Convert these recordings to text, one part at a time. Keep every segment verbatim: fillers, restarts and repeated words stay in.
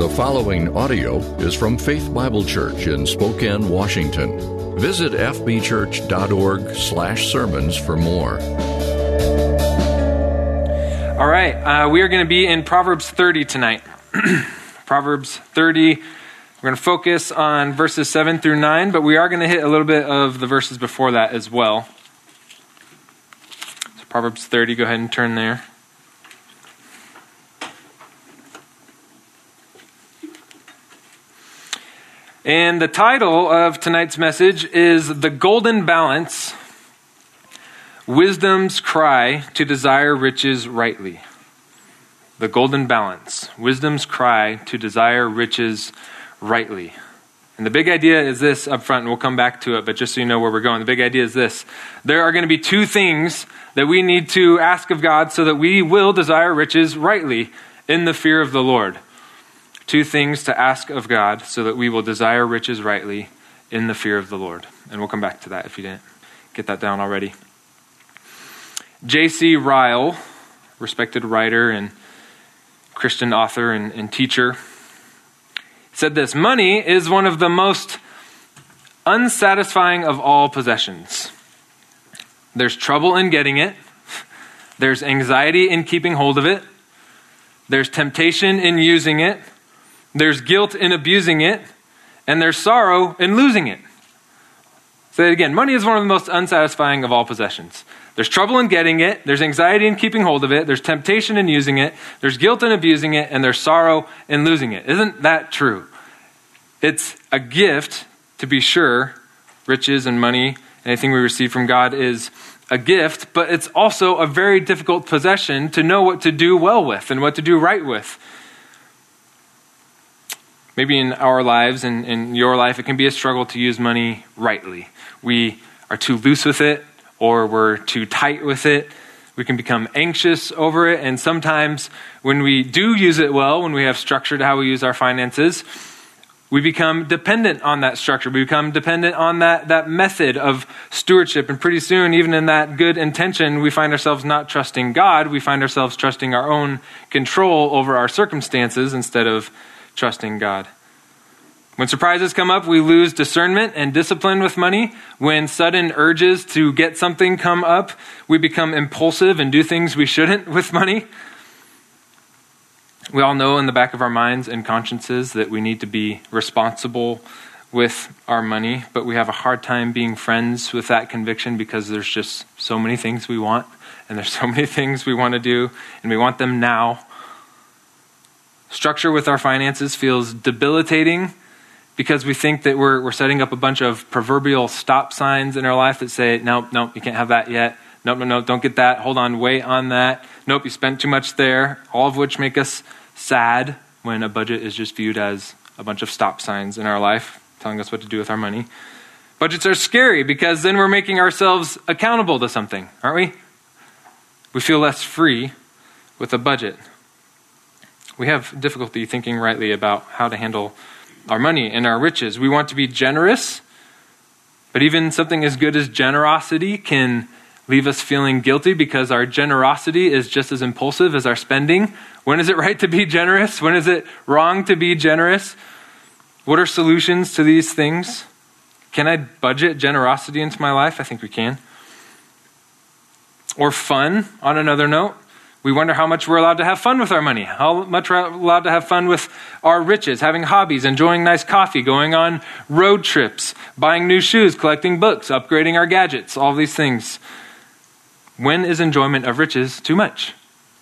The following audio is from Faith Bible Church in Spokane, Washington. Visit f b church dot org slash sermons for more. All right, uh, we are going to be in Proverbs thirty tonight. Proverbs thirty. We're going to focus on verses seven through nine, but we are going to hit a little bit of the verses before that as well. So Proverbs thirty, go ahead and turn there. And the title of tonight's message is The Golden Balance, Wisdom's Cry to Desire Riches Rightly. The Golden Balance, Wisdom's Cry to Desire Riches Rightly. And the big idea is this up front, and we'll come back to it, but just so you know where we're going, the big idea is this. There are going to be two things that we need to ask of God so that we will desire riches rightly in the fear of the Lord. Two things to ask of God so that we will desire riches rightly in the fear of the Lord. And we'll come back to that if you didn't get that down already. J C Ryle, respected writer and Christian author and, and teacher, said this: money is one of the most unsatisfying of all possessions. There's trouble in getting it. There's anxiety in keeping hold of it. There's temptation in using it. There's guilt in abusing it, and there's sorrow in losing it. Say it again. Money is one of the most unsatisfying of all possessions. There's trouble in getting it. There's anxiety in keeping hold of it. There's temptation in using it. There's guilt in abusing it, and there's sorrow in losing it. Isn't that true? It's a gift, to be sure. Riches and money, anything we receive from God is a gift, but it's also a very difficult possession to know what to do well with and what to do right with. Maybe in our lives and in your life, it can be a struggle to use money rightly. We are too loose with it, or we're too tight with it. We can become anxious over it. And sometimes when we do use it well, when we have structure to how we use our finances, we become dependent on that structure. We become dependent on that, that method of stewardship. And pretty soon, even in that good intention, we find ourselves not trusting God. We find ourselves trusting our own control over our circumstances instead of trusting God. When surprises come up, we lose discernment and discipline with money. When sudden urges to get something come up, we become impulsive and do things we shouldn't with money. We all know in the back of our minds and consciences that we need to be responsible with our money, but we have a hard time being friends with that conviction because there's just so many things we want, and there's so many things we want to do, and we want them now. Structure with our finances feels debilitating because we think that we're we're setting up a bunch of proverbial stop signs in our life that say, no, no, you can't have that yet. No, no, no, don't get that. Hold on, wait on that. Nope, you spent too much there. All of which make us sad when a budget is just viewed as a bunch of stop signs in our life, telling us what to do with our money. Budgets are scary because then we're making ourselves accountable to something, aren't we? We feel less free with a budget. We have difficulty thinking rightly about how to handle our money and our riches. We want to be generous, but even something as good as generosity can leave us feeling guilty because our generosity is just as impulsive as our spending. When is it right to be generous? When is it wrong to be generous? What are solutions to these things? Can I budget generosity into my life? I think we can. Or fun, on another note. We wonder how much we're allowed to have fun with our money, how much we're allowed to have fun with our riches, having hobbies, enjoying nice coffee, going on road trips, buying new shoes, collecting books, upgrading our gadgets, all these things. When is enjoyment of riches too much?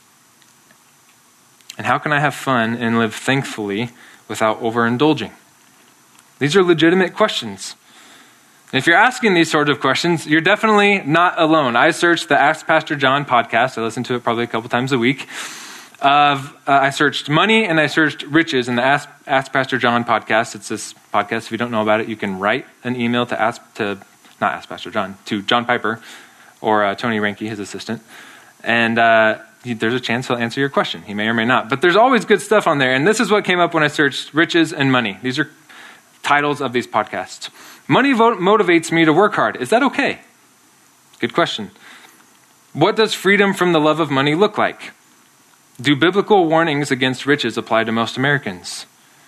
And how can I have fun and live thankfully without overindulging? These are legitimate questions. If you're asking these sorts of questions, you're definitely not alone. I searched the Ask Pastor John podcast. I listen to it probably a couple times a week. Uh, I searched money and I searched riches in the Ask, Ask Pastor John podcast. It's this podcast. If you don't know about it, you can write an email to ask to not Ask Pastor John to John Piper or uh, Tony Ranke, his assistant, and uh, he, there's a chance he'll answer your question. He may or may not, but there's always good stuff on there. And this is what came up when I searched riches and money. These are titles of these podcasts. Money vo- motivates me to work hard. Is that okay? Good question. What does freedom from the love of money look like? Do biblical warnings against riches apply to most Americans?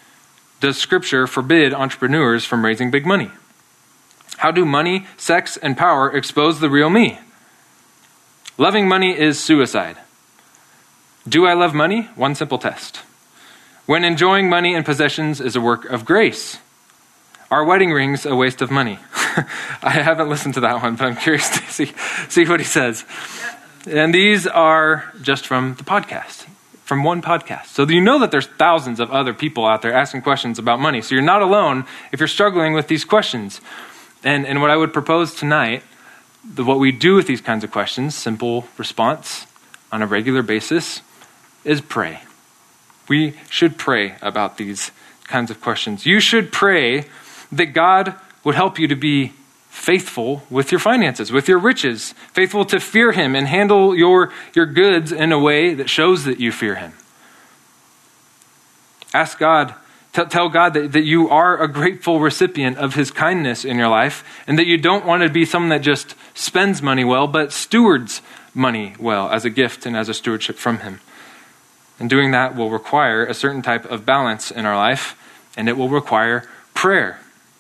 does Scripture forbid entrepreneurs from raising big money? How do money, sex, and power expose the real me? Loving money is suicide. Do I love money? One simple test. When enjoying money and possessions is a work of grace. Are wedding rings a waste of money? I haven't listened to that one, but I'm curious to see, see what he says. And these are just from the podcast, from one podcast. So you know that there's thousands of other people out there asking questions about money. So you're not alone if you're struggling with these questions. And, and what I would propose tonight, the, what we do with these kinds of questions, simple response on a regular basis, is pray. We should pray about these kinds of questions. You should pray that God would help you to be faithful with your finances, with your riches, faithful to fear him and handle your, your goods in a way that shows that you fear him. Ask God, t- tell God that, that you are a grateful recipient of his kindness in your life and that you don't want to be someone that just spends money well, but stewards money well as a gift and as a stewardship from him. And doing that will require a certain type of balance in our life, and it will require prayer.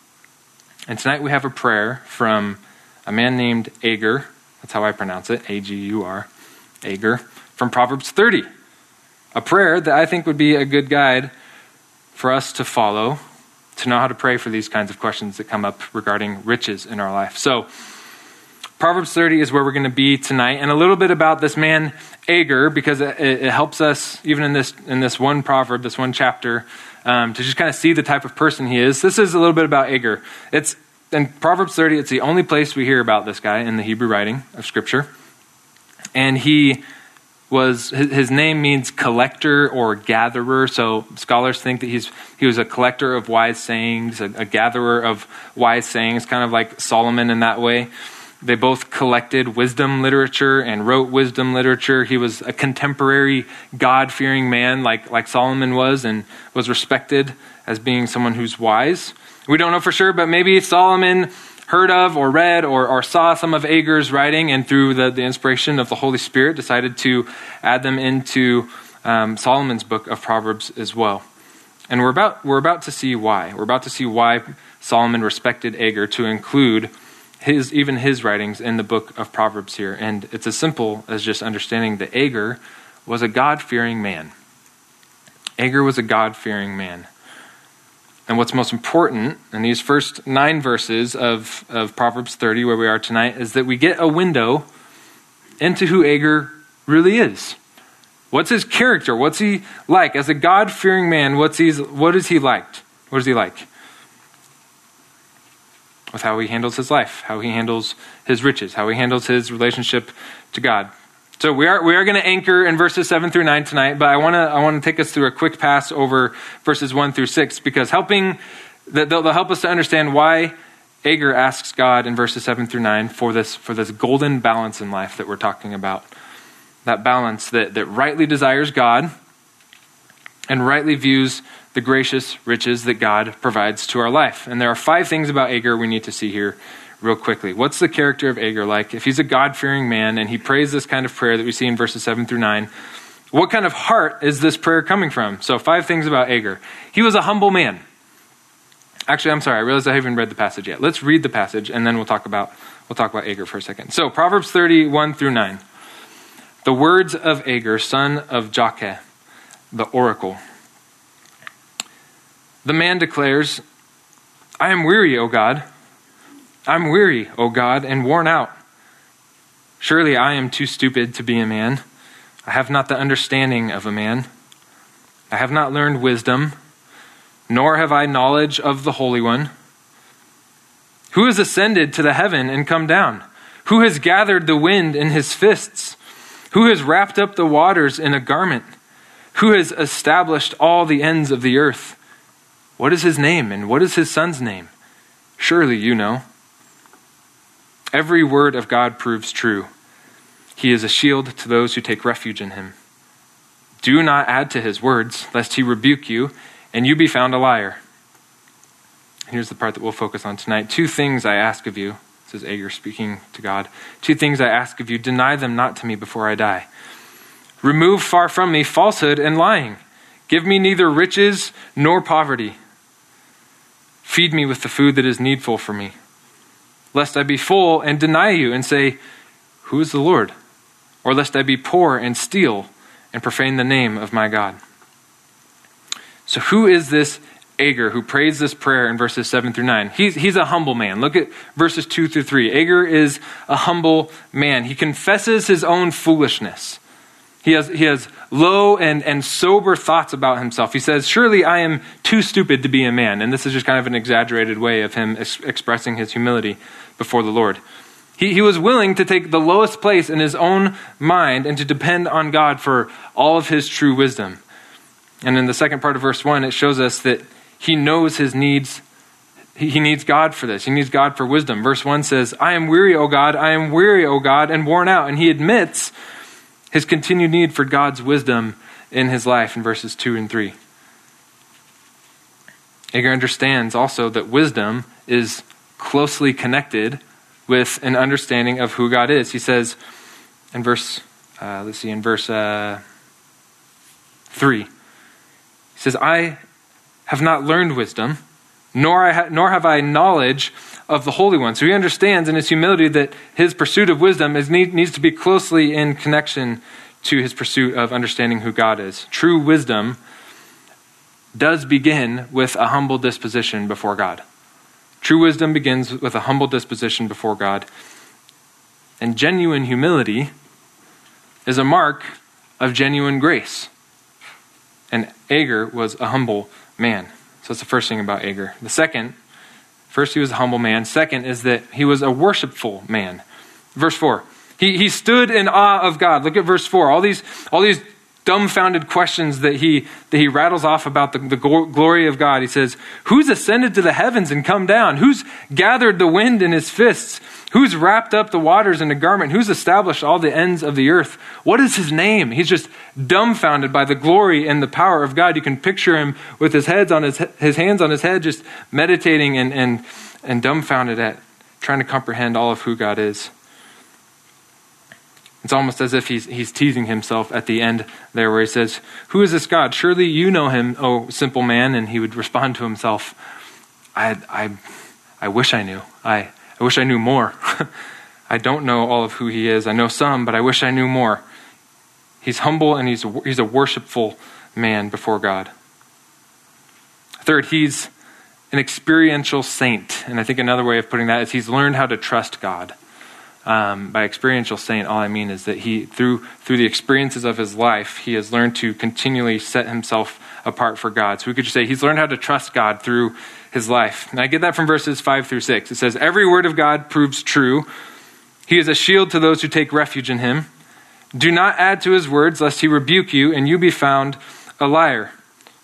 And tonight we have a prayer from a man named Agur. That's how I pronounce it, A G U R, Agur, from Proverbs thirty. A prayer that I think would be a good guide for us to follow, to know how to pray for these kinds of questions that come up regarding riches in our life. So Proverbs thirty is where we're going to be tonight, and a little bit about this man Agur, because it, it helps us, even in this in this one proverb, this one chapter, um, to just kind of see the type of person he is. This is a little bit about Agur. It's in Proverbs thirty. It's the only place we hear about this guy in the Hebrew writing of Scripture, and he was his, his name means collector or gatherer. So scholars think that he's he was a collector of wise sayings, a, a gatherer of wise sayings, kind of like Solomon in that way. They both collected wisdom literature and wrote wisdom literature. He was a contemporary God-fearing man like, like Solomon was, and was respected as being someone who's wise. We don't know for sure, but maybe Solomon heard of or read or, or saw some of Agur's writing, and through the, the inspiration of the Holy Spirit decided to add them into um, Solomon's book of Proverbs as well. And we're about we're about to see why. We're about to see why Solomon respected Agur to include his even his writings in the book of Proverbs here. And it's as simple as just understanding that Agur was a God-fearing man. Agur was a God-fearing man. And what's most important in these first nine verses of, of Proverbs thirty, where we are tonight, is that we get a window into who Agur really is. What's his character? What's he like? As a God-fearing man, what's he, what is he like? What is he like? With how he handles his life, how he handles his riches, how he handles his relationship to God. So we are we are going to anchor in verses seven through nine tonight, but I want to I want to take us through a quick pass over verses one through six, because helping they'll, they'll help us to understand why Agur asks God in verses seven through nine for this for this golden balance in life that we're talking about. That balance that that rightly desires God and rightly views the gracious riches that God provides to our life. And there are five things about Agur we need to see here real quickly. What's the character of Agur like? If he's a God-fearing man and he prays this kind of prayer that we see in verses seven through nine, what kind of heart is this prayer coming from? So five things about Agur. He was a humble man. Actually, I'm sorry, I realized I haven't read the passage yet. Let's read the passage and then we'll talk about we'll talk about Agur for a second. So Proverbs thirty, one through nine. The words of Agur, son of Jakeh, the oracle. The man declares, I am weary, O God. I'm weary, O God, and worn out. Surely I am too stupid to be a man. I have not the understanding of a man. I have not learned wisdom, nor have I knowledge of the Holy One. Who has ascended to the heaven and come down? Who has gathered the wind in his fists? Who has wrapped up the waters in a garment? Who has established all the ends of the earth? What is his name, and what is his son's name? Surely you know. Every word of God proves true. He is a shield to those who take refuge in him. Do not add to his words, lest he rebuke you, and you be found a liar. Here's the part that we'll focus on tonight. Two things I ask of you, says Agur speaking to God. Two things I ask of you, deny them not to me before I die. Remove far from me falsehood and lying. Give me neither riches nor poverty. Feed me with the food that is needful for me, lest I be full and deny you and say, who is the Lord? Or lest I be poor and steal and profane the name of my God. So who is this Agur who prays this prayer in verses seven through nine? He's, he's a humble man. Look at verses two through three. Agur is a humble man. He confesses his own foolishness. He has, he has low and, and sober thoughts about himself. He says, surely I am too stupid to be a man. And this is just kind of an exaggerated way of him ex- expressing his humility before the Lord. He, he was willing to take the lowest place in his own mind and to depend on God for all of his true wisdom. And in the second part of verse one, it shows us that he knows his needs. He, he needs God for this. He needs God for wisdom. Verse one says, I am weary, O God, I am weary, O God, and worn out. And he admits his continued need for God's wisdom in his life in verses two and three. Agur understands also that wisdom is closely connected with an understanding of who God is. He says in verse, uh, let's see, in verse uh, three, he says, I have not learned wisdom, nor, I ha- nor have I knowledge of the Holy One. So he understands in his humility that his pursuit of wisdom is need, needs to be closely in connection to his pursuit of understanding who God is. True wisdom does begin with a humble disposition before God. True wisdom begins with a humble disposition before God. And genuine humility is a mark of genuine grace. And Agur was a humble man. So that's the first thing about Agur. The second, first he was a humble man. Second is that he was a worshipful man. Verse four, he, he stood in awe of God. Look at verse four. All these, all these dumbfounded questions that he that he rattles off about the, the glory of God. He says, who's ascended to the heavens and come down? Who's gathered the wind in his fists? Who's wrapped up the waters in a garment? Who's established all the ends of the earth? What is his name? He's just dumbfounded by the glory and the power of God. You can picture him with his heads on his his hands on his head, just meditating and and and dumbfounded at trying to comprehend all of who God is. It's almost as if he's he's teasing himself at the end there where he says, who is this God? Surely you know him, O simple man. And he would respond to himself, I I I wish I knew. I, I wish I knew more. I don't know all of who he is. I know some, but I wish I knew more. He's humble and he's he's a worshipful man before God. Third, he's an experiential saint. And I think another way of putting that is he's learned how to trust God. Um, by experiential saint, all I mean is that he, through through the experiences of his life, he has learned to continually set himself apart for God. So we could just say he's learned how to trust God through his life. And I get that from verses five through six. It says, every word of God proves true. He is a shield to those who take refuge in him. Do not add to his words, lest he rebuke you and you be found a liar.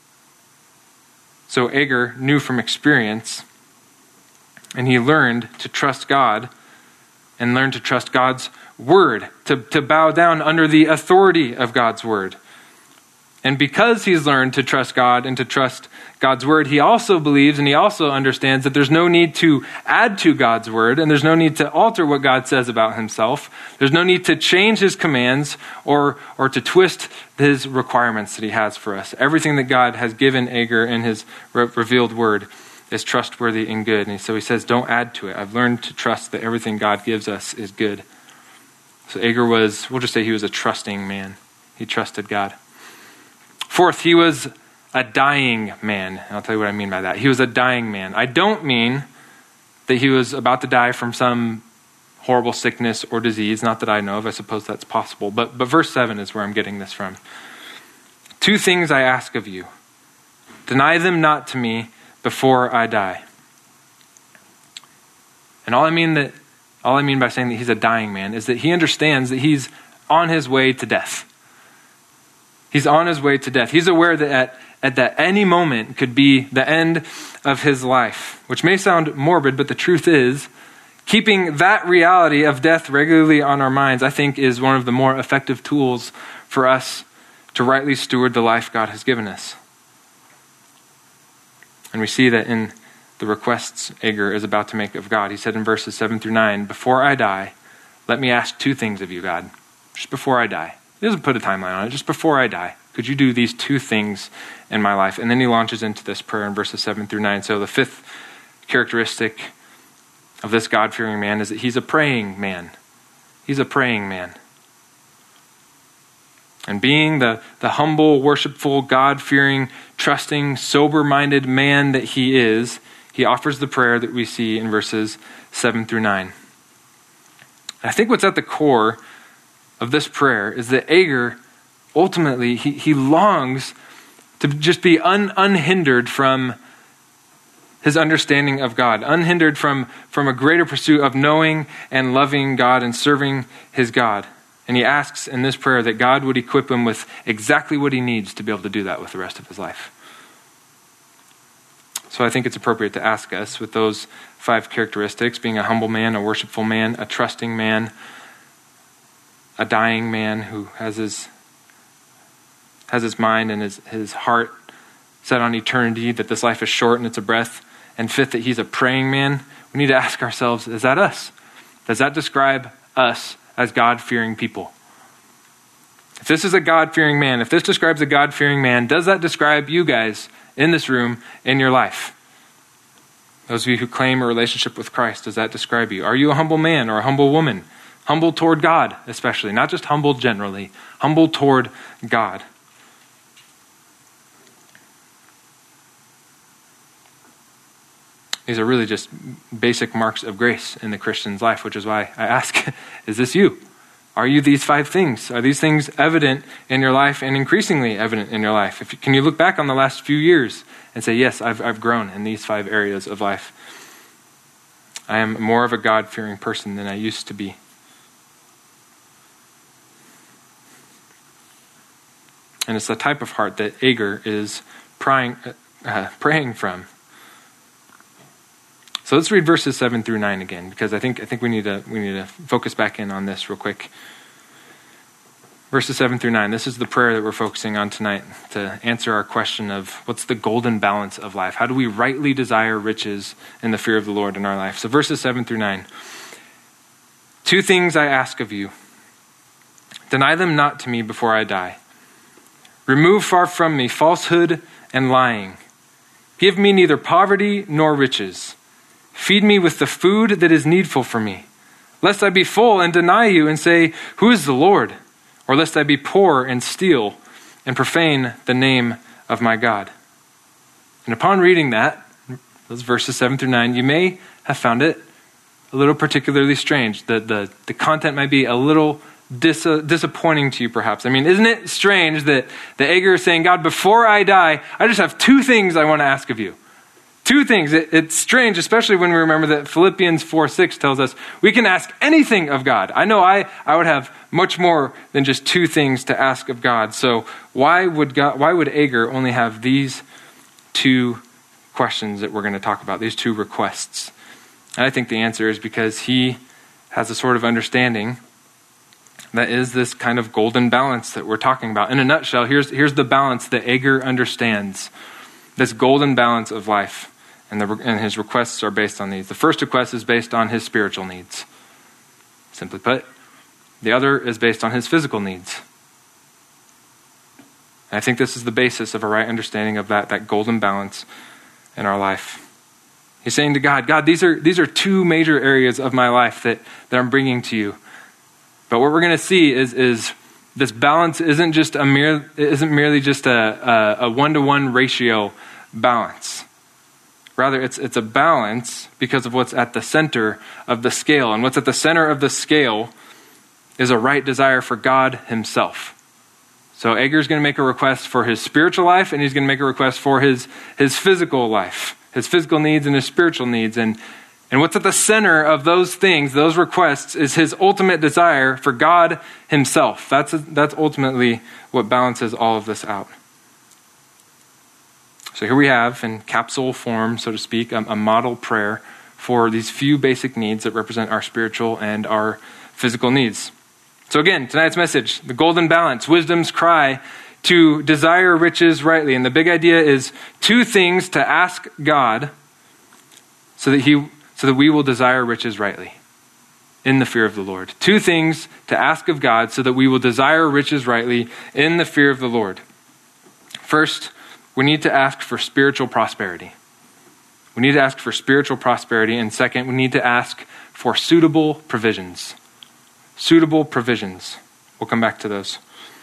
So Agur knew from experience, and he learned to trust God and learn to trust God's word, to, to bow down under the authority of God's word. And because he's learned to trust God and to trust God's word, he also believes and he also understands that there's no need to add to God's word, and there's no need to alter what God says about himself. There's no need to change his commands or, or to twist his requirements that he has for us. Everything that God has given Agur in his re- revealed word is trustworthy and good. And so he says, don't add to it. I've learned to trust that everything God gives us is good. So Agur was, we'll just say he was a trusting man. He trusted God. Fourth, he was a dying man. I'll tell you what I mean by that. He was a dying man. I don't mean that he was about to die from some horrible sickness or disease. Not that I know of. I suppose that's possible. But, but verse seven is where I'm getting this from. Two things I ask of you. Deny them not to me before I die. And all I mean that, all I mean by saying that he's a dying man is that he understands that he's on his way to death. He's on his way to death. He's aware that at, at that any moment could be the end of his life, which may sound morbid, but the truth is, keeping that reality of death regularly on our minds, I think, is one of the more effective tools for us to rightly steward the life God has given us. And we see that in the requests Agur is about to make of God. He said in verses seven through nine, before I die, let me ask two things of you, God. Just before I die. He doesn't put a timeline on it. Just before I die, could you do these two things in my life? And then he launches into this prayer in verses seven through nine. So the fifth characteristic of this God-fearing man is that he's a praying man. He's a praying man. And being the, the humble, worshipful, God-fearing, trusting, sober-minded man that he is, he offers the prayer that we see in verses seven through nine. And I think what's at the core of this prayer is that Agur, ultimately, he, he longs to just be un, unhindered from his understanding of God, unhindered from, from a greater pursuit of knowing and loving God and serving his God. And he asks in this prayer that God would equip him with exactly what he needs to be able to do that with the rest of his life. So I think it's appropriate to ask us, with those five characteristics, being a humble man, a worshipful man, a trusting man, a dying man who has his has his mind and his, his heart set on eternity, that this life is short and it's a breath, and fifth, that he's a praying man, we need to ask ourselves, is that us? Does that describe us as God-fearing people? If this is a God-fearing man, if this describes a God-fearing man, does that describe you guys in this room, in your life? Those of you who claim a relationship with Christ, does that describe you? Are you a humble man or a humble woman? Humble toward God, especially. Not just humble generally. Humble toward God. These are really just basic marks of grace in the Christian's life, which is why I ask, is this you? Are you these five things? Are these things evident in your life and increasingly evident in your life? If, can you look back on the last few years and say, yes, I've, I've grown in these five areas of life. I am more of a God-fearing person than I used to be. And it's the type of heart that Agur is praying, uh, praying from. So let's read verses seven through nine again, because I think I think we need to we need to focus back in on this real quick. Verses seven through nine. This is the prayer that we're focusing on tonight to answer our question of what's the golden balance of life? How do we rightly desire riches in the fear of the Lord in our life? So verses seven through nine. Two things I ask of you. Deny them not to me before I die. Remove far from me falsehood and lying. Give me neither poverty nor riches. Feed me with the food that is needful for me, lest I be full and deny you and say, who is the Lord? Or lest I be poor and steal and profane the name of my God. And upon reading that, those verses seven through nine, you may have found it a little particularly strange. The, the, the content might be a little dis, uh, disappointing to you perhaps. I mean, isn't it strange that the Agur is saying, God, before I die, I just have two things I want to ask of you. Two things. It, it's strange, especially when we remember that Philippians four six tells us we can ask anything of God. I know I, I would have much more than just two things to ask of God. So why would God, why would Agur only have these two questions that we're going to talk about, these two requests? And I think the answer is because he has a sort of understanding that is this kind of golden balance that we're talking about. In a nutshell, here's, here's the balance that Agur understands, this golden balance of life. And, the, and his requests are based on these. The first request is based on his spiritual needs. Simply put, the other is based on his physical needs. And I think this is the basis of a right understanding of that, that golden balance in our life. He's saying to God, God, these are these are two major areas of my life that, that I'm bringing to you. But what we're going to see is, is this balance isn't just a mere isn't merely just a, a, a one-to-one ratio balance. Rather, it's it's a balance because of what's at the center of the scale. And what's at the center of the scale is a right desire for God himself. So Agur's going to make a request for his spiritual life, and he's going to make a request for his, his physical life, his physical needs and his spiritual needs. And, and what's at the center of those things, those requests, is his ultimate desire for God himself. That's, that's ultimately what balances all of this out. So here we have, in capsule form, so to speak, a, a model prayer for these few basic needs that represent our spiritual and our physical needs. So again, tonight's message, the golden balance, wisdom's cry to desire riches rightly. And the big idea is two things to ask God so that he, so that we will desire riches rightly in the fear of the Lord. Two things to ask of God so that we will desire riches rightly in the fear of the Lord. First, we need to ask for spiritual prosperity. We need to ask for spiritual prosperity. And second, we need to ask for suitable provisions. Suitable provisions. We'll come back to those.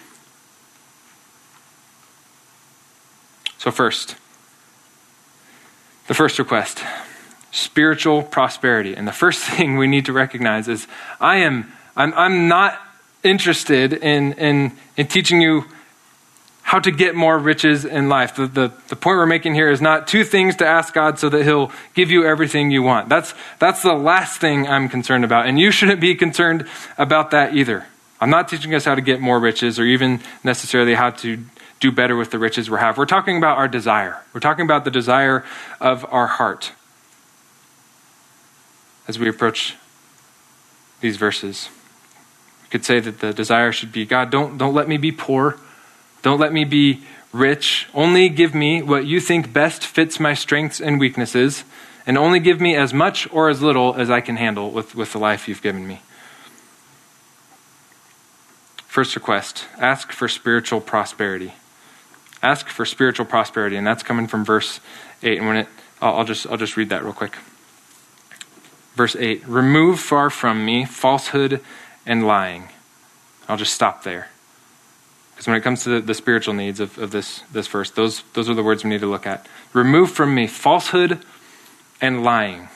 So first, the first request, spiritual prosperity. And the first thing we need to recognize is I am I'm I'm not interested in in in teaching you how to get more riches in life. The, the the point we're making here is not two things to ask God so that he'll give you everything you want. That's that's the last thing I'm concerned about. And you shouldn't be concerned about that either. I'm not teaching us how to get more riches or even necessarily how to do better with the riches we have. We're talking about our desire. We're talking about the desire of our heart as we approach these verses. We could say that the desire should be, God, don't, don't let me be poor. Don't let me be rich. Only give me what you think best fits my strengths and weaknesses, and only give me as much or as little as I can handle with, with the life you've given me. First request, ask for spiritual prosperity. Ask for spiritual prosperity, and that's coming from verse eight. And when it, I'll, I'll just I'll just read that real quick. Verse eight: remove far from me falsehood and lying. I'll just stop there, because when it comes to the, the spiritual needs of, of this this verse, those those are the words we need to look at. Remove from me falsehood and lying.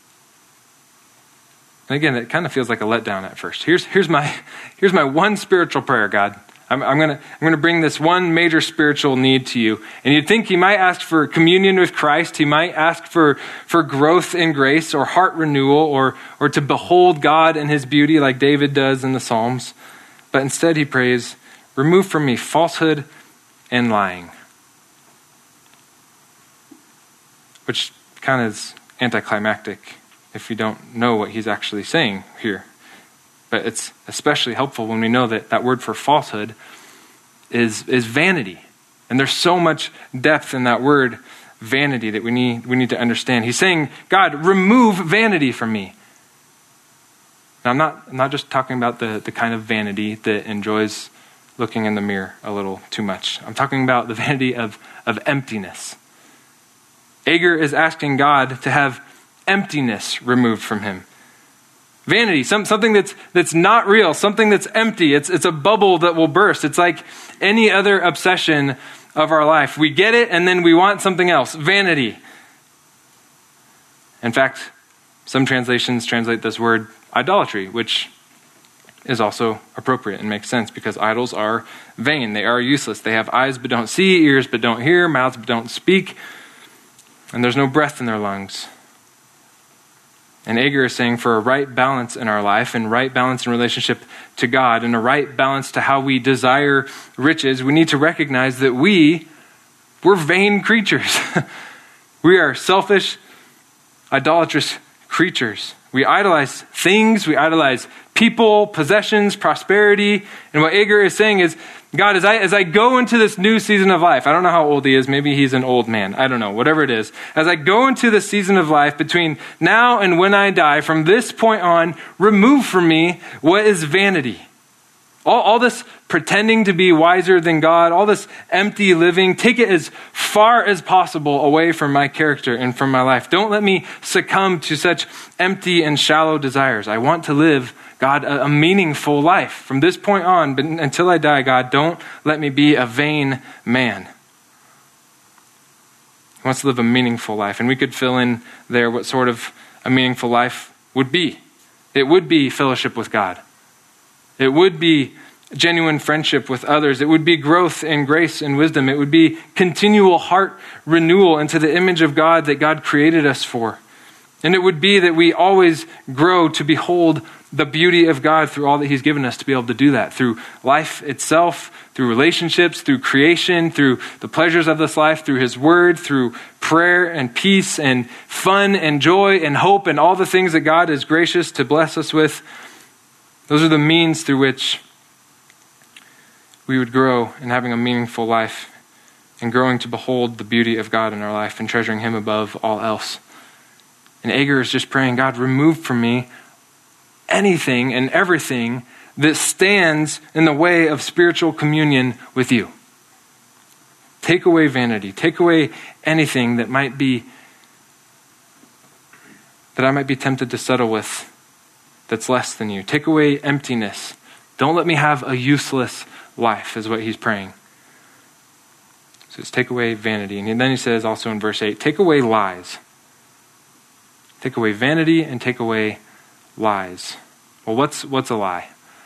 And again, it kind of feels like a letdown at first. Here's here's my here's my one spiritual prayer, God. I'm, I'm gonna I'm gonna bring this one major spiritual need to you. And you'd think he might ask for communion with Christ. He might ask for, for growth in grace or heart renewal or or to behold God in his beauty like David does in the Psalms. But instead he prays, remove from me falsehood and lying. Which kind of is anticlimactic if you don't know what he's actually saying here. But it's especially helpful when we know that that word for falsehood is is vanity. And there's so much depth in that word vanity that we need we need to understand. He's saying, God, remove vanity from me. Now, I'm not I'm not just talking about the, the kind of vanity that enjoys looking in the mirror a little too much. I'm talking about the vanity of, of emptiness. Agur is asking God to have emptiness removed from him. Vanity, some, something that's that's not real, something that's empty. It's it's a bubble that will burst. It's like any other obsession of our life. We get it and then we want something else. Vanity. In fact, some translations translate this word idolatry, which is also appropriate and makes sense because idols are vain. They are useless. They have eyes but don't see, ears but don't hear, mouths but don't speak, and there's no breath in their lungs. And Agur is saying for a right balance in our life and right balance in relationship to God and a right balance to how we desire riches, we need to recognize that we, we're vain creatures. We are selfish, idolatrous creatures. We idolize things, we idolize people, possessions, prosperity. And what Agur is saying is, God, as I as I go into this new season of life, I don't know how old he is, maybe he's an old man, I don't know, whatever it is. As I go into this season of life between now and when I die, from this point on, remove from me what is vanity. All, all this pretending to be wiser than God, all this empty living, take it as far as possible away from my character and from my life. Don't let me succumb to such empty and shallow desires. I want to live, God, a, a meaningful life. From this point on, but until I die, God, don't let me be a vain man. He wants to live a meaningful life. And we could fill in there what sort of a meaningful life would be. It would be fellowship with God. It would be genuine friendship with others. It would be growth in grace and wisdom. It would be continual heart renewal into the image of God that God created us for. And it would be that we always grow to behold the beauty of God through all that he's given us to be able to do that. Through life itself, through relationships, through creation, through the pleasures of this life, through his word, through prayer and peace and fun and joy and hope and all the things that God is gracious to bless us with. Those are the means through which we would grow in having a meaningful life and growing to behold the beauty of God in our life and treasuring him above all else. And Agur is just praying, God, remove from me anything and everything that stands in the way of spiritual communion with you. Take away vanity. Take away anything that might be that I might be tempted to settle with that's less than you. Take away emptiness. Don't let me have a useless life, is what he's praying. So it's take away vanity. And then he says also in verse eight, take away lies. Take away vanity and take away lies. Well, what's what's a lie?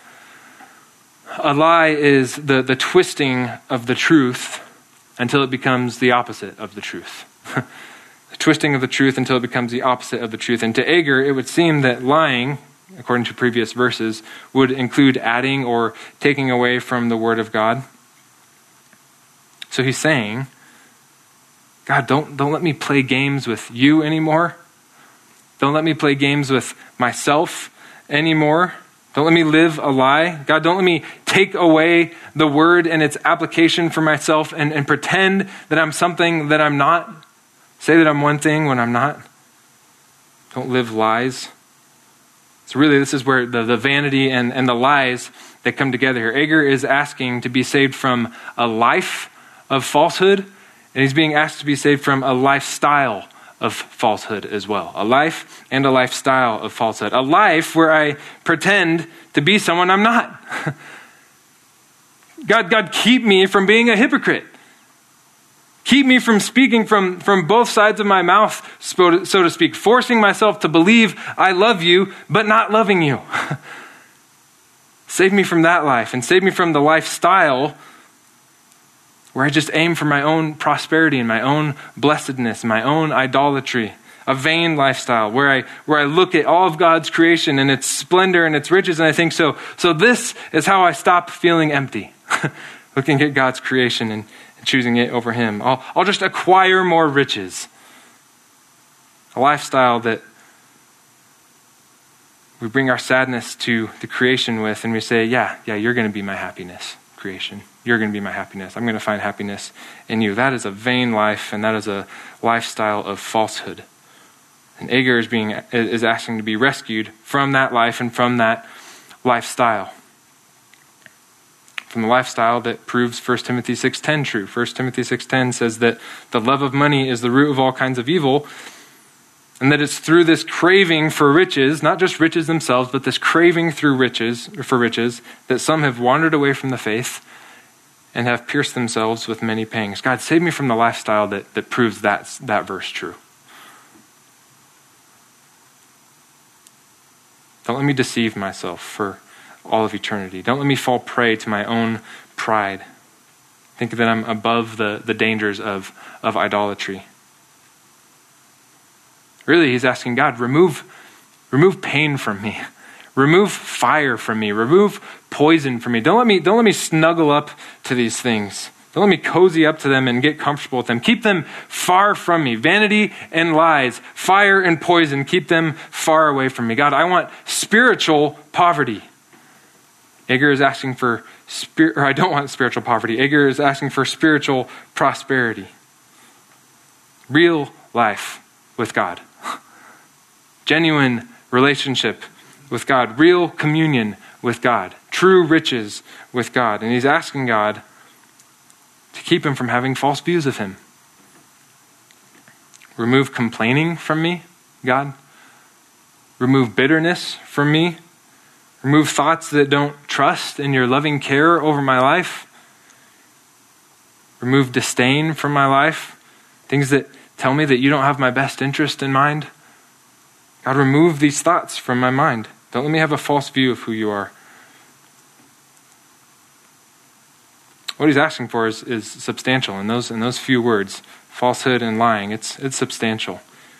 A lie is the, the twisting of the truth until it becomes the opposite of the truth. The twisting of the truth until it becomes the opposite of the truth. And to Agur, it would seem that lying, according to previous verses, would include adding or taking away from the word of God. So he's saying, God, don't, don't let me play games with you anymore. Don't let me play games with myself anymore. Don't let me live a lie. God, don't let me take away the word and its application for myself and, and pretend that I'm something that I'm not. Say that I'm one thing when I'm not. Don't live lies. So really, this is where the, the vanity and, and the lies that come together here. Agur is asking to be saved from a life of falsehood, and he's being asked to be saved from a lifestyle of falsehood as well. A life and a lifestyle of falsehood. A life where I pretend to be someone I'm not. God, God, keep me from being a hypocrite. Keep me from speaking from, from both sides of my mouth, so to speak, forcing myself to believe I love you, but not loving you. Save me from that life, and save me from the lifestyle where I just aim for my own prosperity and my own blessedness, my own idolatry, a vain lifestyle where I where I look at all of God's creation and its splendor and its riches, and I think, so so this is how I stop feeling empty, looking at God's creation and, and choosing it over him. I'll, I'll just acquire more riches. A lifestyle that we bring our sadness to the creation with, and we say, yeah, yeah, you're going to be my happiness, creation. You're going to be my happiness. I'm going to find happiness in you. That is a vain life, and that is a lifestyle of falsehood. And Agur is being is asking to be rescued from that life and from that lifestyle. From the lifestyle that proves First Timothy six ten true. First Timothy six ten says that the love of money is the root of all kinds of evil, and that it's through this craving for riches, not just riches themselves, but this craving through riches for riches, that some have wandered away from the faith and have pierced themselves with many pangs. God, save me from the lifestyle that, that proves that, that verse true. Don't let me deceive myself for all of eternity. Don't let me fall prey to my own pride. Think that I'm above the, the dangers of, of idolatry. Really, he's asking God, remove, remove pain from me. Remove fire from me. Remove poison from me. Don't let me, don't let me snuggle up to these things. Don't let me cozy up to them and get comfortable with them. Keep them far from me. Vanity and lies, fire and poison, keep them far away from me. God, I want spiritual poverty. Agur is asking for, spirit, or I don't want spiritual poverty. Agur is asking for spiritual prosperity. Real life with God. Genuine relationship with God. Real communion with God. True riches with God. And he's asking God to keep him from having false views of him. Remove complaining from me, God. Remove bitterness from me. Remove thoughts that don't trust in your loving care over my life. Remove disdain from my life. Things that tell me that you don't have my best interest in mind. God, remove these thoughts from my mind. Don't let me have a false view of who you are. What he's asking for is, is substantial. In those, in those few words, falsehood and lying, it's, it's substantial.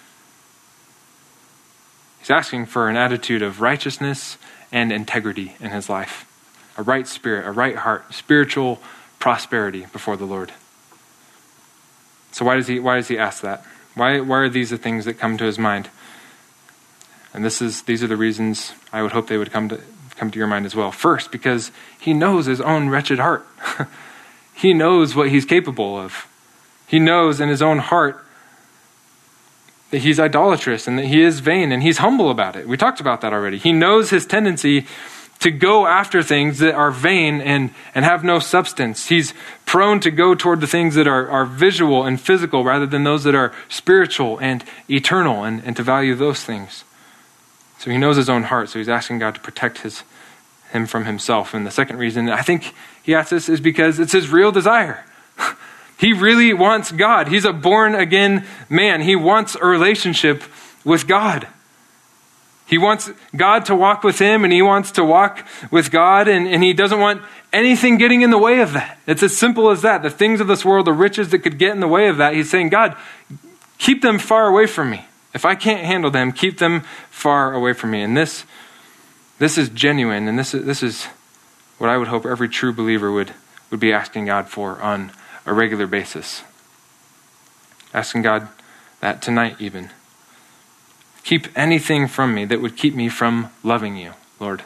He's asking for an attitude of righteousness and integrity in his life. A right spirit, a right heart, spiritual prosperity before the Lord. So why does he why does he ask that? Why why are these the things that come to his mind? And this is these are the reasons I would hope they would come to come to your mind as well. First, because he knows his own wretched heart. He knows what he's capable of. He knows in his own heart that he's idolatrous and that he is vain, and he's humble about it. We talked about that already. He knows his tendency to go after things that are vain and, and have no substance. He's prone to go toward the things that are, are visual and physical rather than those that are spiritual and eternal, and, and to value those things. So he knows his own heart, so he's asking God to protect his him from himself. And the second reason I think he asks this is because it's his real desire. He really wants God. He's a born again man. He wants a relationship with God. He wants God to walk with him, and he wants to walk with God, and, and he doesn't want anything getting in the way of that. It's as simple as that. The things of this world, the riches that could get in the way of that, he's saying, God, keep them far away from me. If I can't handle them, keep them far away from me. And this this is genuine, and this is, this is what I would hope every true believer would, would be asking God for on a regular basis. Asking God that tonight even. Keep anything from me that would keep me from loving you, Lord.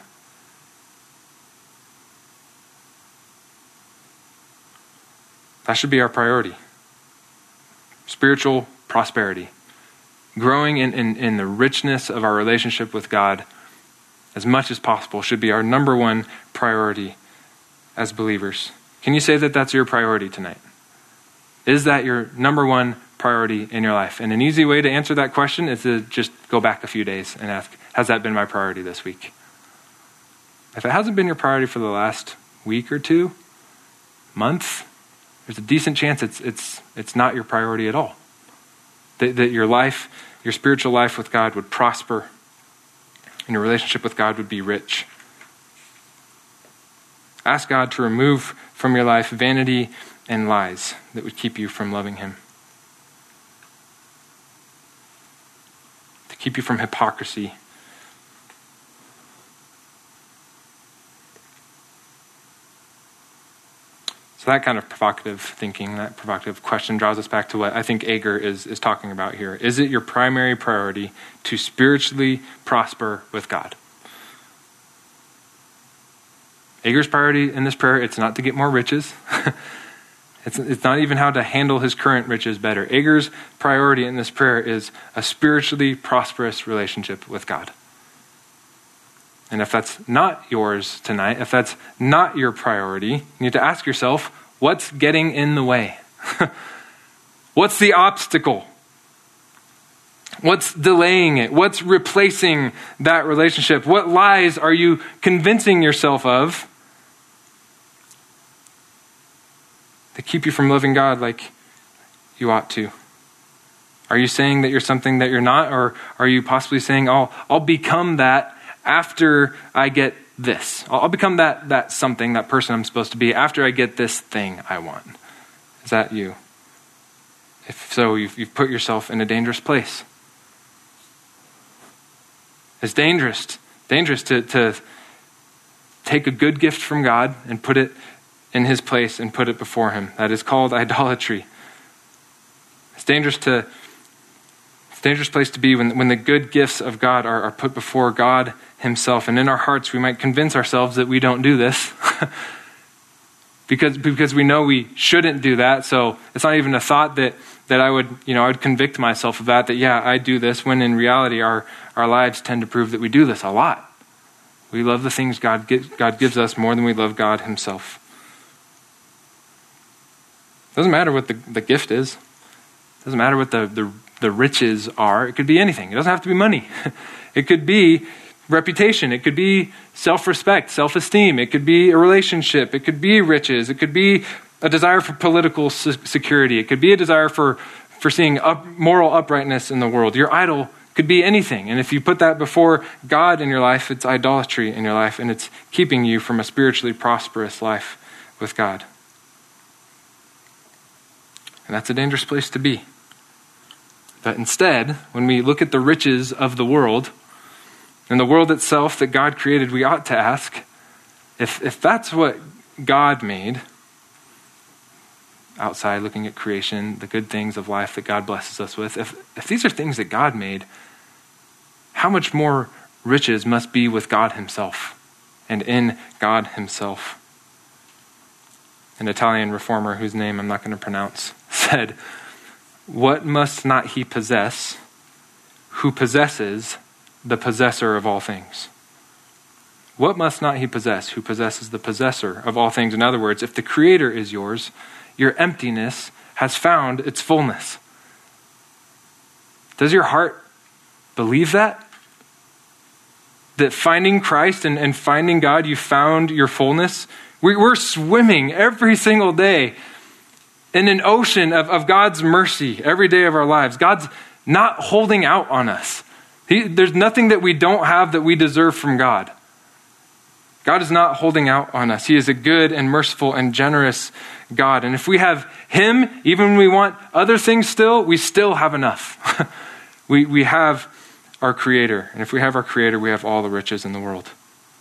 That should be our priority. Spiritual prosperity. Growing in, in, in the richness of our relationship with God as much as possible should be our number one priority as believers. Can you say that that's your priority tonight? Is that your number one priority in your life? And an easy way to answer that question is to just go back a few days and ask, has that been my priority this week? If it hasn't been your priority for the last week or two, month, there's a decent chance it's it's it's not your priority at all. That, that your life, your spiritual life with God would prosper, and your relationship with God would be rich. Ask God to remove from your life vanity and lies that would keep you from loving him. To keep you from hypocrisy. So that kind of provocative thinking, that provocative question draws us back to what I think Agur is, is talking about here. Is it your primary priority to spiritually prosper with God? Agur's priority in this prayer, it's not to get more riches. it's, it's not even how to handle his current riches better. Agur's priority in this prayer is a spiritually prosperous relationship with God. And if that's not yours tonight, if that's not your priority, you need to ask yourself, what's getting in the way? What's the obstacle? What's delaying it? What's replacing that relationship? What lies are you convincing yourself of that keep you from loving God like you ought to? Are you saying that you're something that you're not? Or are you possibly saying, oh, I'll become that after I get this. I'll become that that something, that person I'm supposed to be after I get this thing I want. Is that you? If so, you've, you've put yourself in a dangerous place. It's dangerous, dangerous to, to take a good gift from God and put it in his place and put it before him. That is called idolatry. It's dangerous to It's a dangerous place to be when, when the good gifts of God are, are put before God himself. And in our hearts, we might convince ourselves that we don't do this because, because we know we shouldn't do that. So it's not even a thought that, that I would, you know, I would convict myself of that, that yeah, I do this, when in reality, our, our lives tend to prove that we do this a lot. We love the things God gives, God gives us more than we love God himself. Doesn't matter what the, the gift is. Doesn't matter what the, the the riches are. It could be anything. It doesn't have to be money. It could be reputation. It could be self-respect, self-esteem. It could be a relationship. It could be riches. It could be a desire for political security. It could be a desire for, for seeing up, moral uprightness in the world. Your idol could be anything. And if you put that before God in your life, it's idolatry in your life, and it's keeping you from a spiritually prosperous life with God. And that's a dangerous place to be. But instead, when we look at the riches of the world and the world itself that God created, we ought to ask, if, if that's what God made, outside looking at creation, the good things of life that God blesses us with, if, if these are things that God made, how much more riches must be with God himself and in God himself? An Italian reformer whose name I'm not going to pronounce said, "What must not he possess who possesses the possessor of all things?" what must not he possess who possesses the possessor of all things? In other words, if the Creator is yours, your emptiness has found its fullness. Does your heart believe that? That finding Christ and, and finding God, you found your fullness? We, we're swimming every single day in an ocean of, of God's mercy every day of our lives. God's not holding out on us. He, there's nothing that we don't have that we deserve from God. God is not holding out on us. He is a good and merciful and generous God. And if we have him, even when we want other things still, we still have enough. we, we have our Creator. And if we have our Creator, we have all the riches in the world.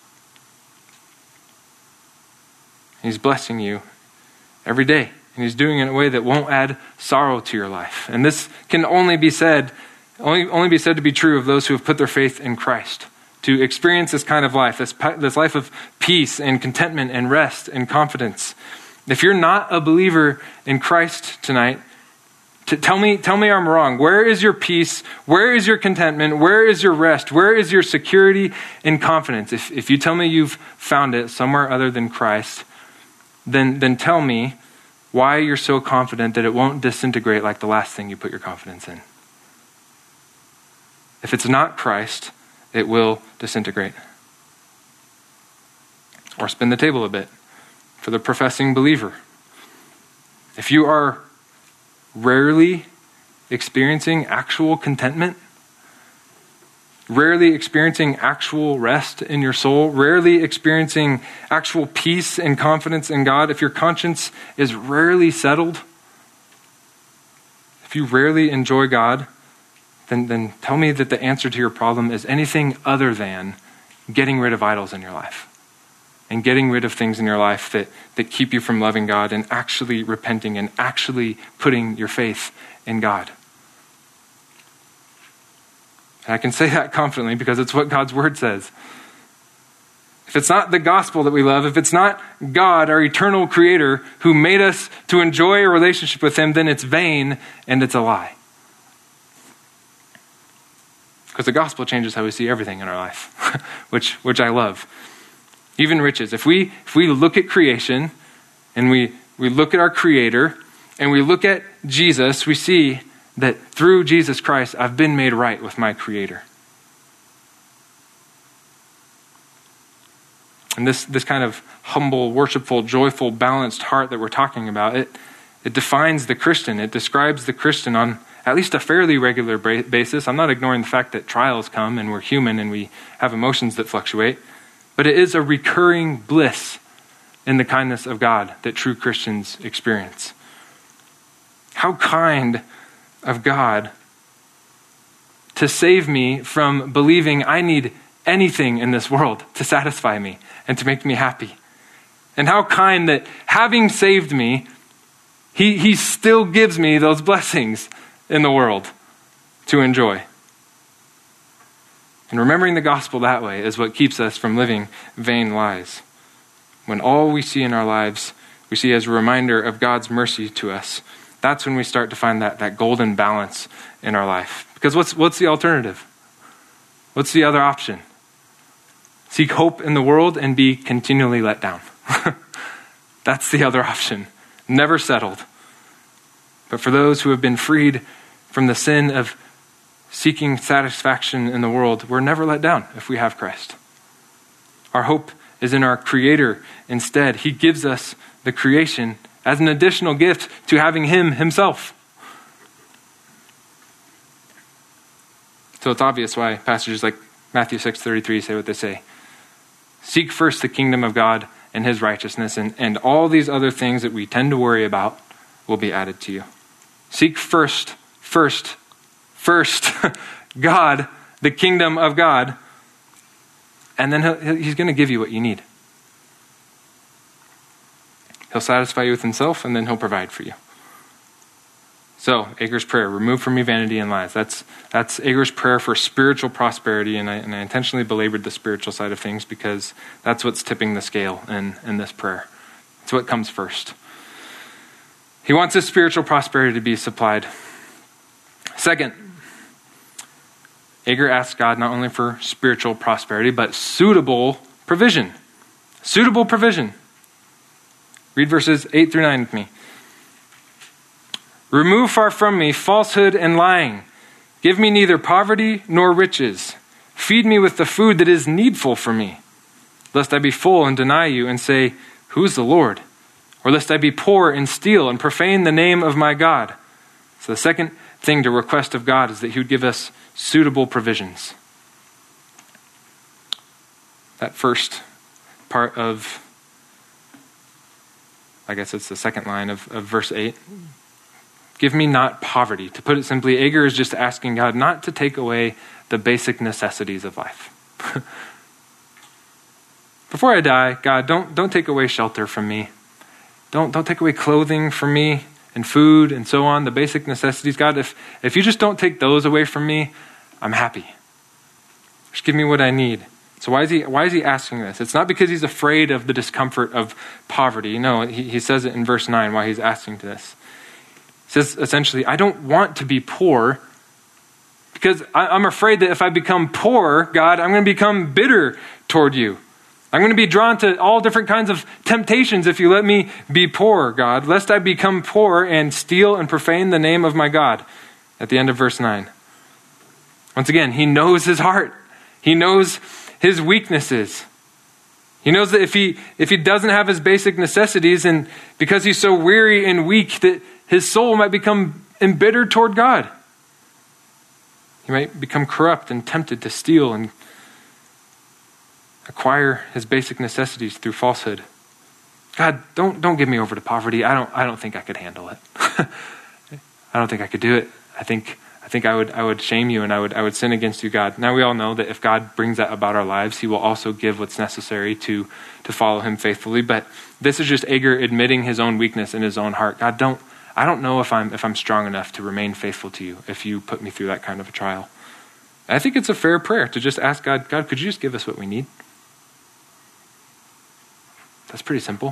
He's blessing you every day. And he's doing it in a way that won't add sorrow to your life. And this can only be said, only, only be said to be true of those who have put their faith in Christ. To experience this kind of life, this, this life of peace and contentment and rest and confidence. If you're not a believer in Christ tonight, to tell me, tell me I'm wrong. Where is your peace? Where is your contentment? Where is your rest? Where is your security and confidence? If, if you tell me you've found it somewhere other than Christ, then, then tell me why you're so confident that it won't disintegrate like the last thing you put your confidence in. If it's not Christ, it will disintegrate. Or spin the table a bit for the professing believer. If you are rarely experiencing actual contentment, rarely experiencing actual rest in your soul, rarely experiencing actual peace and confidence in God, if your conscience is rarely settled, if you rarely enjoy God, then, then tell me that the answer to your problem is anything other than getting rid of idols in your life and getting rid of things in your life that, that keep you from loving God and actually repenting and actually putting your faith in God. And I can say that confidently because it's what God's word says. If it's not the gospel that we love, if it's not God, our eternal creator, who made us to enjoy a relationship with him, then it's vain and it's a lie. Because the gospel changes how we see everything in our life, which which I love. Even riches. If we if we look at creation and we, we look at our creator and we look at Jesus, we see that through Jesus Christ, I've been made right with my Creator. And this, this kind of humble, worshipful, joyful, balanced heart that we're talking about, it, it defines the Christian. It describes the Christian on at least a fairly regular basis. I'm not ignoring the fact that trials come and we're human and we have emotions that fluctuate, but it is a recurring bliss in the kindness of God that true Christians experience. How kind of God to save me from believing I need anything in this world to satisfy me and to make me happy. And how kind that having saved me, he, he still gives me those blessings in the world to enjoy. And remembering the gospel that way is what keeps us from living vain lives. When all we see in our lives, we see as a reminder of God's mercy to us, that's when we start to find that, that golden balance in our life. Because what's what's the alternative? What's the other option? Seek hope in the world and be continually let down. That's the other option. Never settled. But for those who have been freed from the sin of seeking satisfaction in the world, we're never let down if we have Christ. Our hope is in our Creator instead. He gives us the creation as an additional gift to having him himself. So it's obvious why passages like Matthew six thirty-three say what they say. Seek first the kingdom of God and his righteousness, and, and all these other things that we tend to worry about will be added to you. Seek first, first, first God, the kingdom of God, and then he'll, he's going to give you what you need. He'll satisfy you with himself, and then he'll provide for you. So, Ager's prayer, remove from me vanity and lies. That's that's Ager's prayer for spiritual prosperity, and I, and I intentionally belabored the spiritual side of things because that's what's tipping the scale in, in this prayer. It's what comes first. He wants his spiritual prosperity to be supplied. Second, Ager asks God not only for spiritual prosperity, but suitable provision. Suitable provision. Read verses eight through nine with me. Remove far from me falsehood and lying. Give me neither poverty nor riches. Feed me with the food that is needful for me, lest I be full and deny you and say, who is the Lord? Or lest I be poor and steal and profane the name of my God. So the second thing to request of God is that he would give us suitable provisions. That first part of, I guess it's the second line of, of verse eight. Give me not poverty. To put it simply, Agur is just asking God not to take away the basic necessities of life. Before I die, God, don't, don't take away shelter from me. Don't, don't take away clothing from me and food and so on, the basic necessities. God, if, if you just don't take those away from me, I'm happy. Just give me what I need. So why is he why is he asking this? It's not because he's afraid of the discomfort of poverty. No, he, he says it in verse nine why he's asking this. He says essentially, I don't want to be poor because I, I'm afraid that if I become poor, God, I'm going to become bitter toward you. I'm going to be drawn to all different kinds of temptations if you let me be poor, God, lest I become poor and steal and profane the name of my God. At the end of verse nine. Once again, he knows his heart. He knows his weaknesses. He knows that if he if he doesn't have his basic necessities, and because he's so weary and weak, that his soul might become embittered toward God. He might become corrupt and tempted to steal and acquire his basic necessities through falsehood. God, don't don't give me over to poverty. I don't I don't think I could handle it. I don't think I could do it. I think I think I would I would shame you and I would I would sin against you, God. Now we all know that if God brings that about our lives, he will also give what's necessary to to follow him faithfully. But this is just Agur admitting his own weakness in his own heart. God, don't I don't know if I'm if I'm strong enough to remain faithful to you if you put me through that kind of a trial. I think it's a fair prayer to just ask God, God, could you just give us what we need? That's pretty simple.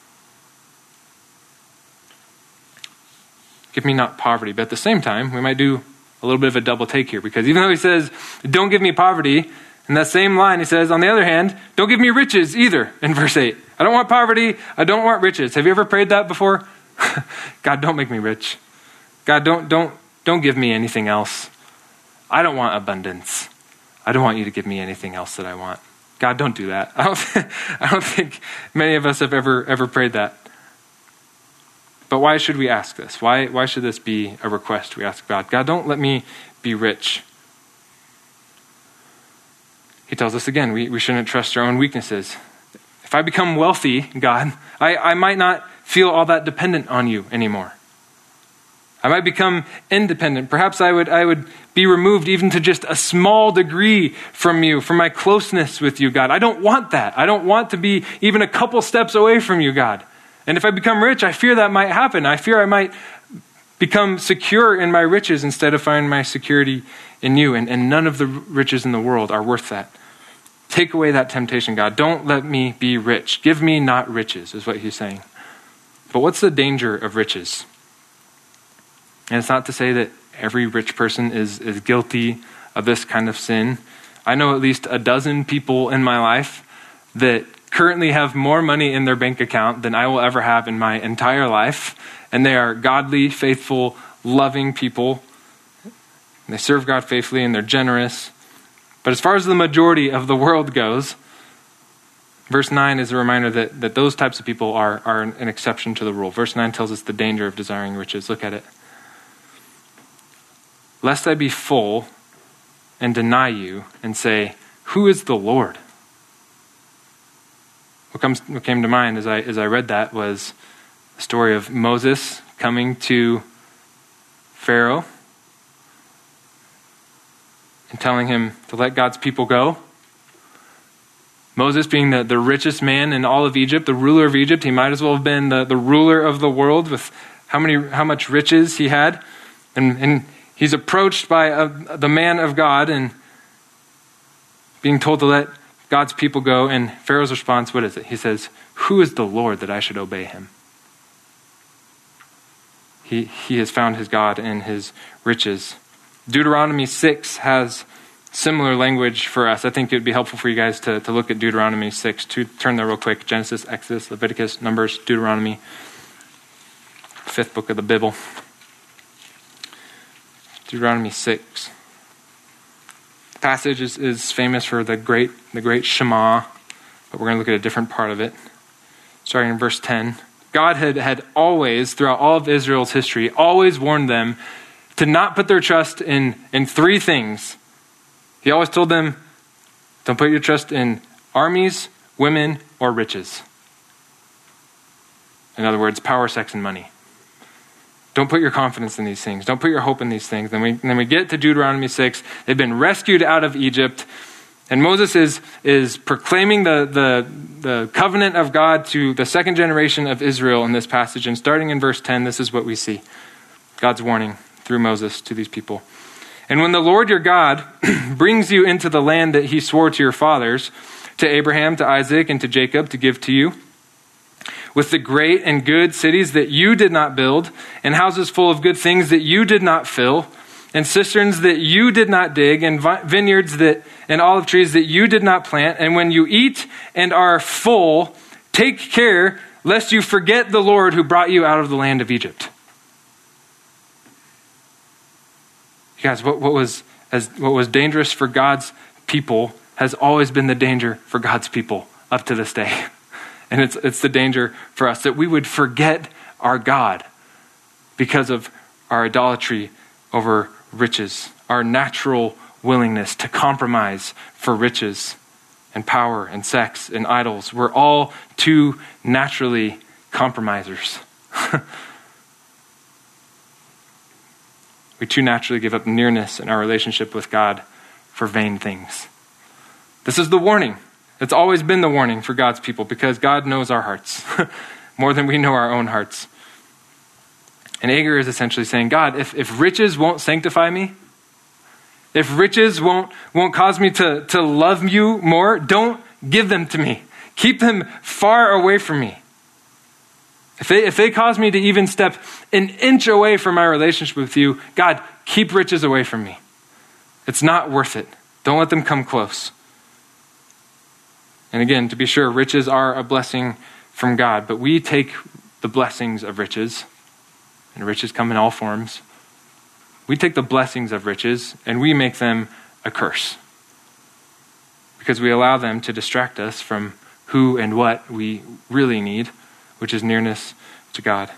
Give me not poverty. But at the same time, we might do a little bit of a double take here, because even though he says, don't give me poverty, in that same line he says, on the other hand, don't give me riches either in verse eight. I don't want poverty. I don't want riches. Have you ever prayed that before? God, don't make me rich. God, don't, don't, don't give me anything else. I don't want abundance. I don't want you to give me anything else that I want. God, don't do that. I don't, th- I don't think many of us have ever, ever prayed that. But why should we ask this? Why, why should this be a request we ask God? God, don't let me be rich. He tells us again, we, we shouldn't trust our own weaknesses. If I become wealthy, God, I, I might not feel all that dependent on you anymore. I might become independent. Perhaps I would I would be removed even to just a small degree from you, from my closeness with you, God. I don't want that. I don't want to be even a couple steps away from you, God. And if I become rich, I fear that might happen. I fear I might become secure in my riches instead of finding my security in you. And, and none of the riches in the world are worth that. Take away that temptation, God. Don't let me be rich. Give me not riches, is what he's saying. But what's the danger of riches? And it's not to say that every rich person is, is guilty of this kind of sin. I know at least a dozen people in my life that currently have more money in their bank account than I will ever have in my entire life. And they are godly, faithful, loving people. And they serve God faithfully and they're generous. But as far as the majority of the world goes, verse nine is a reminder that, that those types of people are, are an exception to the rule. Verse nine tells us the danger of desiring riches. Look at it. Lest I be full and deny you and say, who is the Lord? What comes what came to mind as I as I read that was the story of Moses coming to Pharaoh and telling him to let God's people go. Moses being the, the richest man in all of Egypt, the ruler of Egypt, he might as well have been the, the ruler of the world with how many how much riches he had. And and he's approached by a, the man of God and being told to let God's people go. And Pharaoh's response, what is it? He says, who is the Lord that I should obey him? He, he has found his God in his riches. Deuteronomy six has similar language for us, I think it would be helpful for you guys to, to look at Deuteronomy six. To turn there real quick. Genesis, Exodus, Leviticus, Numbers, Deuteronomy. Fifth book of the Bible. Deuteronomy six. The passage is, is famous for the great, the great Shema, but we're going to look at a different part of it. Starting in verse ten. God had, had always, throughout all of Israel's history, always warned them to not put their trust in, in three things. He always told them, don't put your trust in armies, women, or riches. In other words, power, sex, and money. Don't put your confidence in these things. Don't put your hope in these things. Then we, then we get to Deuteronomy six. They've been rescued out of Egypt. And Moses is, is proclaiming the, the, the covenant of God to the second generation of Israel in this passage. And starting in verse ten, this is what we see. God's warning through Moses to these people. And when the Lord your God brings you into the land that he swore to your fathers, to Abraham, to Isaac, and to Jacob to give to you, with the great and good cities that you did not build, and houses full of good things that you did not fill, and cisterns that you did not dig, and vineyards that and olive trees that you did not plant. And when you eat and are full, take care lest you forget the Lord who brought you out of the land of Egypt. You guys, what, what was as what was dangerous for God's people has always been the danger for God's people up to this day. And it's it's the danger for us that we would forget our God because of our idolatry over riches, our natural willingness to compromise for riches and power and sex and idols. We're all too naturally compromisers. We too naturally give up nearness in our relationship with God for vain things. This is the warning. It's always been the warning for God's people because God knows our hearts more than we know our own hearts. And Agur is essentially saying, God, if, if riches won't sanctify me, if riches won't, won't cause me to, to love you more, don't give them to me. Keep them far away from me. If they, if they cause me to even step an inch away from my relationship with you, God, keep riches away from me. It's not worth it. Don't let them come close. And again, to be sure, riches are a blessing from God, but we take the blessings of riches, and riches come in all forms. We take the blessings of riches and we make them a curse because we allow them to distract us from who and what we really need, which is nearness to God.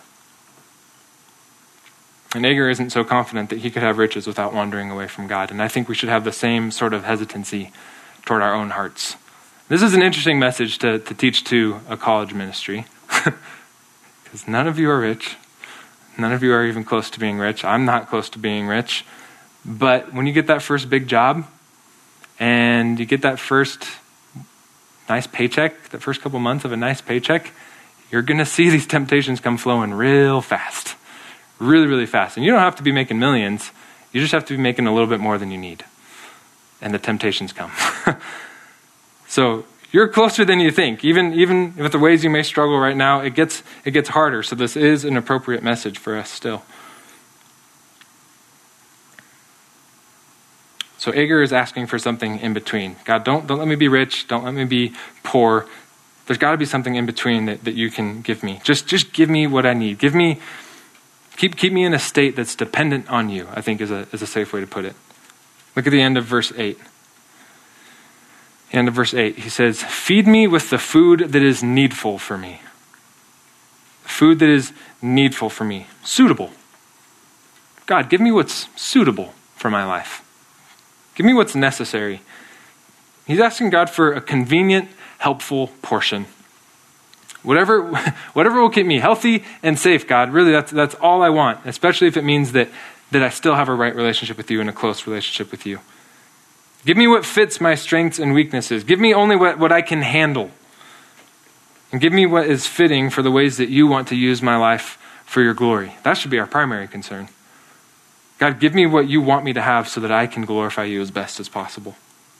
And Agur isn't so confident that he could have riches without wandering away from God. And I think we should have the same sort of hesitancy toward our own hearts. This is an interesting message to, to teach to a college ministry because none of you are rich. None of you are even close to being rich. I'm not close to being rich. But when you get that first big job and you get that first nice paycheck, that first couple months of a nice paycheck, you're going to see these temptations come flowing real fast. Really, really fast. And you don't have to be making millions. You just have to be making a little bit more than you need. And the temptations come. So you're closer than you think. Even even with the ways you may struggle right now, it gets it gets harder. So this is an appropriate message for us still. So Agur is asking for something in between. God, don't don't let me be rich. Don't let me be poor. There's got to be something in between that, that you can give me. Just just give me what I need. Give me keep keep me in a state that's dependent on you, I think is a is a safe way to put it. Look at the end of verse eight. End of verse eight, he says, feed me with the food that is needful for me. Food that is needful for me. Suitable. God, give me what's suitable for my life. Give me what's necessary. He's asking God for a convenient, helpful portion. Whatever, whatever will keep me healthy and safe, God, really that's that's all I want, especially if it means that, that I still have a right relationship with you and a close relationship with you. Give me what fits my strengths and weaknesses. Give me only what, what I can handle. And give me what is fitting for the ways that you want to use my life for your glory. That should be our primary concern. God, give me what you want me to have so that I can glorify you as best as possible.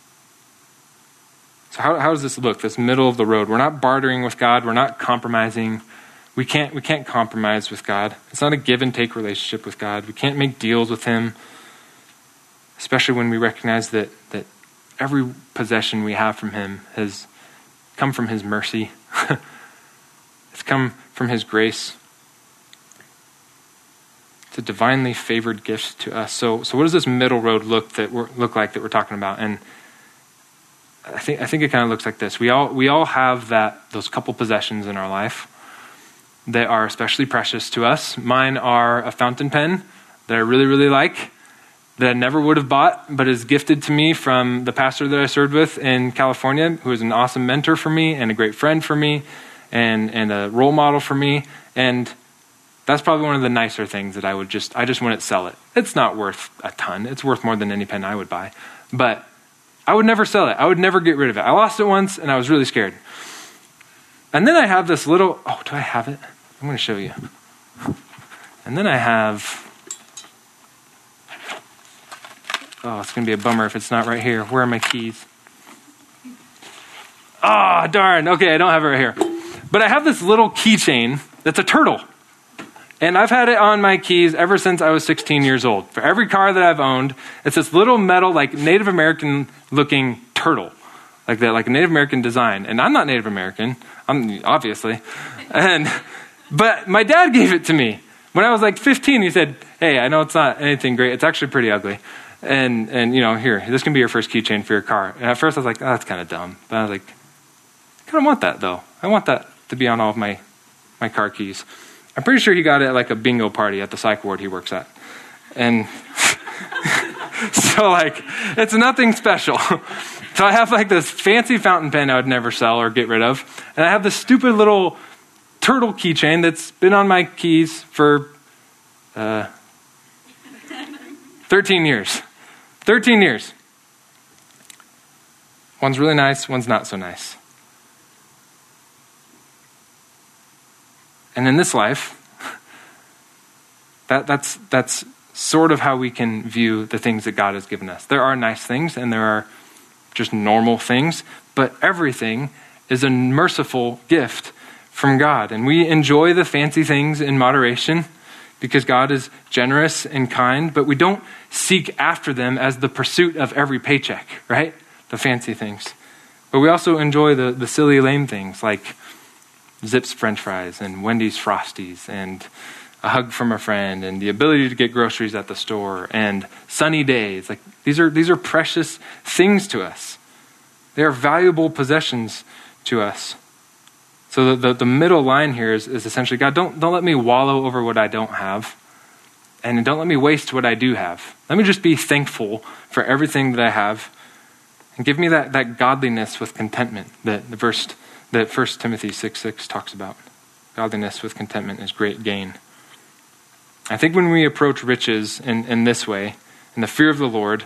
So how, how does this look, this middle of the road? We're not bartering with God. We're not compromising. We can't, we can't compromise with God. It's not a give and take relationship with God. We can't make deals with him. especially when we recognize that, that every possession we have from him has come from his mercy. It's come from his grace. It's a divinely favored gift to us. So, so what does this middle road look that we're, look like that we're talking about? And I think I think it kind of looks like this. We all we all have that those couple possessions in our life that are especially precious to us. Mine are a fountain pen that I really really like, that I never would have bought, but is gifted to me from the pastor that I served with in California, who is an awesome mentor for me and a great friend for me, and and a role model for me. And that's probably one of the nicer things that I would just I just wouldn't sell it. It's not worth a ton. It's worth more than any pen I would buy, but I would never sell it. I would never get rid of it. I lost it once and I was really scared. And then I have this little, oh, do I have it? I'm going to show you. And then I have, oh, it's going to be a bummer if it's not right here. Where are my keys? Oh, darn. Okay, I don't have it right here. But I have this little keychain that's a turtle. And I've had it on my keys ever since I was sixteen years old. For every car that I've owned, it's this little metal, like Native American looking turtle. Like that, like a Native American design. And I'm not Native American, I'm obviously. And but my dad gave it to me. When I was like fifteen, he said, hey, I know it's not anything great. It's actually pretty ugly. And, and you know, here, this can be your first keychain for your car. And at first I was like, oh, that's kind of dumb. But I was like, I kind of want that though. I want that to be on all of my, my car keys. I'm pretty sure he got it at like a bingo party at the psych ward he works at. And so like, it's nothing special. So I have like this fancy fountain pen I would never sell or get rid of. And I have this stupid little turtle keychain that's been on my keys for uh, thirteen years. thirteen years. One's really nice, one's not so nice. And in this life, that, that's that's sort of how we can view the things that God has given us. There are nice things and there are just normal things, but everything is a merciful gift from God. And we enjoy the fancy things in moderation because God is generous and kind, but we don't seek after them as the pursuit of every paycheck, right? The fancy things. But we also enjoy the, the silly, lame things like Zips French fries and Wendy's Frosties and a hug from a friend and the ability to get groceries at the store and sunny days. Like these are these are precious things to us. They are valuable possessions to us. So the, the, the middle line here is, is essentially, God, don't don't let me wallow over what I don't have, and don't let me waste what I do have. Let me just be thankful for everything that I have, and give me that, that godliness with contentment that the verse that First Timothy six six talks about. Godliness with contentment is great gain. I think when we approach riches in, in this way, in the fear of the Lord,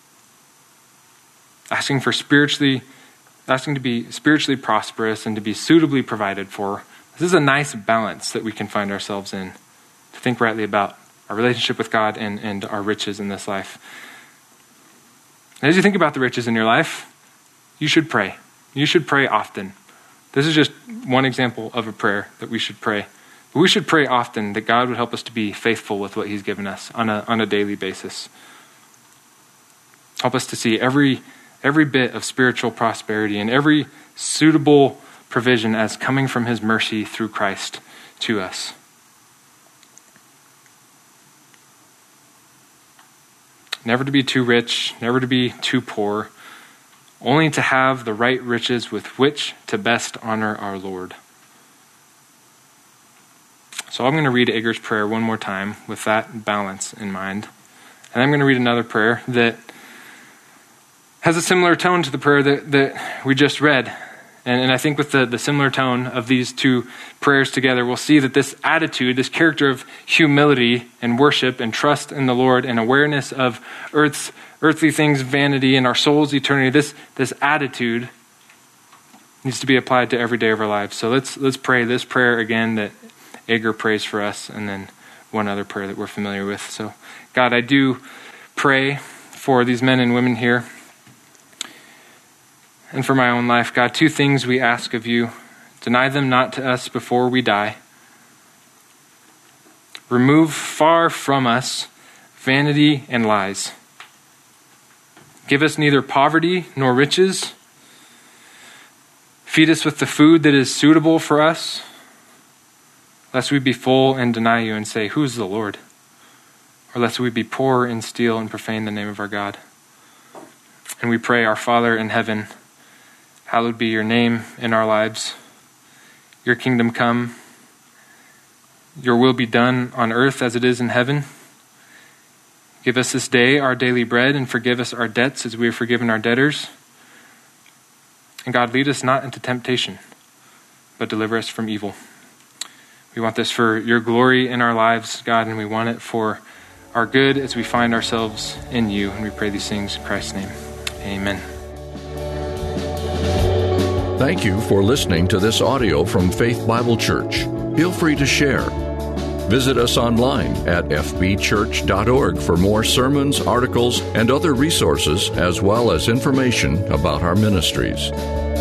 asking for spiritually, asking to be spiritually prosperous and to be suitably provided for, this is a nice balance that we can find ourselves in, to think rightly about our relationship with God and, and our riches in this life. And as you think about the riches in your life, you should pray. You should pray often. This is just one example of a prayer that we should pray. But we should pray often that God would help us to be faithful with what he's given us on a on a daily basis. Help us to see every every bit of spiritual prosperity and every suitable provision as coming from his mercy through Christ to us. Never to be too rich, never to be too poor, only to have the right riches with which to best honor our Lord. So I'm going to read Ager's prayer one more time with that balance in mind. And I'm going to read another prayer that has a similar tone to the prayer that, that we just read. And, and I think with the, the similar tone of these two prayers together, we'll see that this attitude, this character of humility and worship and trust in the Lord and awareness of earth's earthly things, vanity, and our soul's eternity, this, this attitude needs to be applied to every day of our lives. So let's let's pray this prayer again that Ager prays for us, and then one other prayer that we're familiar with. So, God, I do pray for these men and women here and for my own life. God, two things we ask of you. Deny them not to us before we die. Remove far from us vanity and lies. Give us neither poverty nor riches. Feed us with the food that is suitable for us, lest we be full and deny you and say, who is the Lord? Or lest we be poor and steal and profane the name of our God. And we pray, our Father in heaven, hallowed be your name in our lives. Your kingdom come. Your will be done on earth as it is in heaven. Give us this day our daily bread, and forgive us our debts as we have forgiven our debtors. And God, lead us not into temptation, but deliver us from evil. We want this for your glory in our lives, God, and we want it for our good as we find ourselves in you. And we pray these things in Christ's name. Amen. Thank you for listening to this audio from Faith Bible Church. Feel free to share. Visit us online at f b church dot org for more sermons, articles, and other resources, as well as information about our ministries.